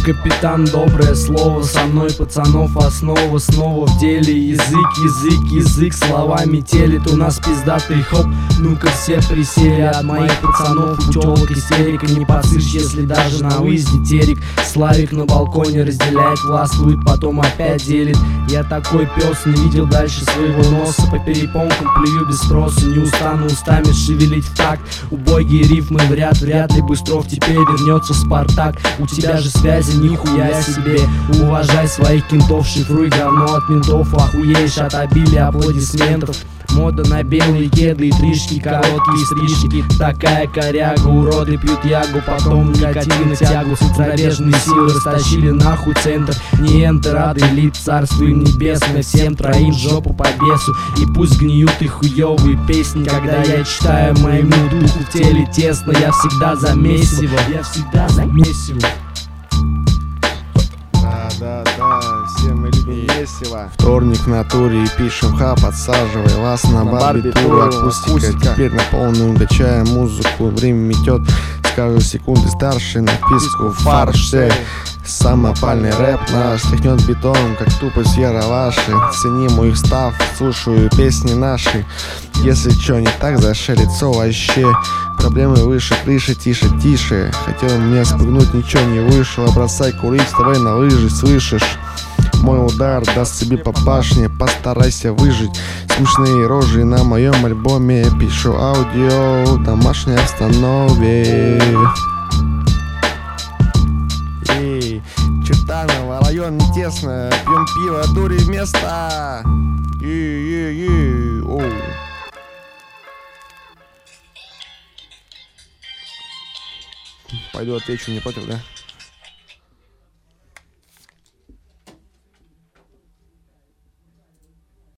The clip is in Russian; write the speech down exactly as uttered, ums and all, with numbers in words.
капитан, доброе слово, со мной пацанов основа. Снова в деле язык, язык, язык словами телит. У нас пиздатый хоп, ну-ка все присели. От моих пацанов у тёлок истерика. Не подсышь, если даже на выезде терек. Славик на балконе разделяет, властвует, потом опять делит. Я такой пес, не видел дальше своего носа. По перепонкам плюю без спроса, не устану устами шевелить в такт. Убогие рифмы вряд, вряд ли Быстров теперь вернется Спартак. У тебя же связи нихуя себе. Уважай своих кентов, шифруй говно от ментов. Охуеешь от обилия аплодисментов. Мода на белые кеды и тришки, короткие стрижки. Такая коряга, уроды пьют ягу, потом никотин и тягу. Зарубежные силы растащили нахуй центр. Не энтер, а элит, царство им небесное. Всем троим жопу по бесу. И пусть гниют их хуёвые песни. Когда я читаю, моему духу в теле тесно. Я всегда за месиво, я всегда за месиво. Да, да, да, все мы любим весело. Вторник в натуре и пишем ха, подсаживай вас на, на барбитуру. Акустика, акустика теперь на полную, качая музыку. Время метет, с каждой секунды старше. На вписку фарш, самопальный рэп наш тряхнет бетоном, как тупость яроваши. Цени мой став, слушаю песни наши. Если чё не так, зашей лицо вообще. Проблемы выше крыши, тише, тише. Хотел мне спугнуть, ничего не вышло. Бросай курить, вставай на лыжи, слышишь? Мой удар даст себе по башне, постарайся выжить. Смешные рожи на моем альбоме. Пишу аудио в домашней обстановке. Эй, Чертаново, район не тесно. Пьем пиво, дури вместо. Ей-ей-ей, оу. Пойду отвечу, не против, да?